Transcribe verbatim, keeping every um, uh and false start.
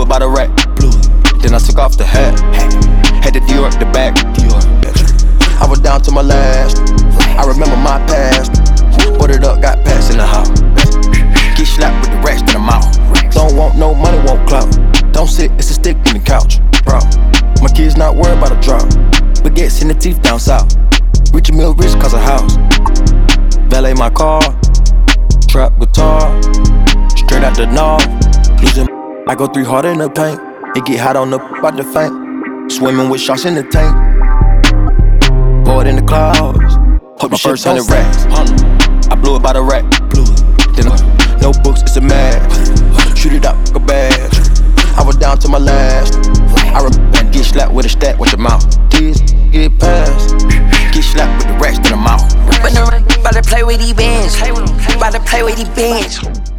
by the rack. Then I took off the hat. Had to Dior up the back. I was down to my last. I remember my past. Ordered up, got past in the house. Get slapped with the rest in the mouth. Don't want no money, won't clout. Don't sit, it's a stick in the couch. Bro, my kids not worried about a drop. Baguettes in the teeth down south. Rich and Mill rich cause a house. Valet my car. Trap guitar. Straight out the north. Losing, I go three hard in the paint. It get hot on the about the faint. Swimming with sharks in the tank. Pour it in the clouds. Put my first hundred racks. I blew it by the rack. Then I, no books, it's a mag. Shoot it up, like a badge. I was down to my last. I remember get slapped with a stack with your mouth. Kids get past. Get slapped with the rest in the mouth. When the about to play with these bands, about to play with these bands.